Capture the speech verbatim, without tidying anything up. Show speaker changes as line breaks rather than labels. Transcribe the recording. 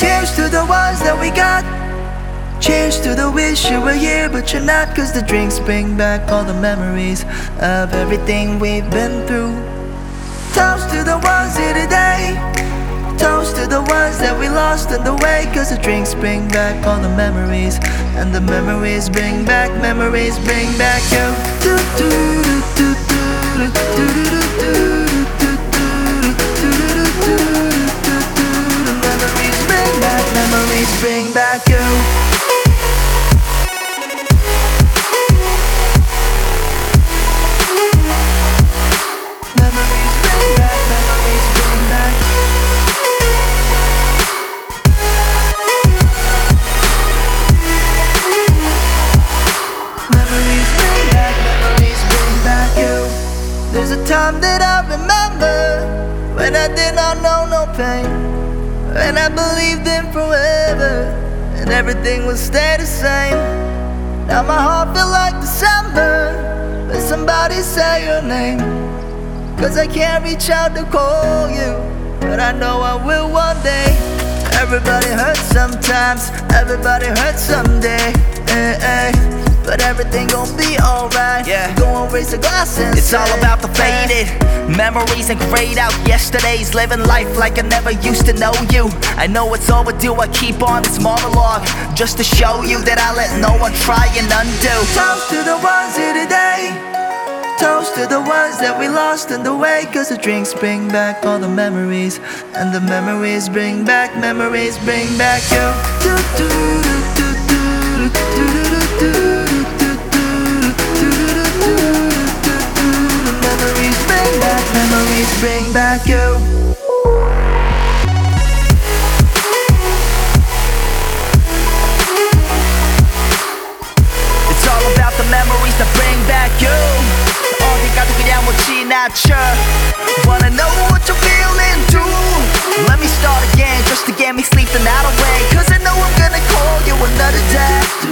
Cheers to the ones that we got. Cheers to the wish you were here but you're not, cause the drinks bring back all the memories of everything we've been through. Toast to the ones here today. Toast to the ones that we lost on the way, cause the drinks bring back all the memories, and the memories bring back, memories bring back you. Do, do, do, do, do, do, do, do, do. Memories bring back, memories bring back you. There's a time that I remember when I did not know no pain, and I believed in forever and everything would stay the same. Now my heart feel like December when somebody say your name, cause I can't reach out to call you, but I know I will one day. Everybody hurts sometimes, everybody hurts someday, eh, eh. But everything gon' be alright. Yeah. Go and raise a glass and
it's
say,
all about the faded memories and grayed out yesterdays. Living life like I never used to know you. I know it's overdue, I keep on this monologue just to show you that I let no one try and undo.
Toast to the ones here today. Toast to the ones that we lost on the way, cause the drinks bring back all the memories, and the memories bring back, memories bring back you. Do, do, do, do, do, do, do, do. Memories bring back you.
It's all about the memories that bring back you. 어디가도 그냥 못 지나쳐. Wanna know what you're feeling too. Let me start again just to get me sleep the night away, cause I know I'm gonna call you another day.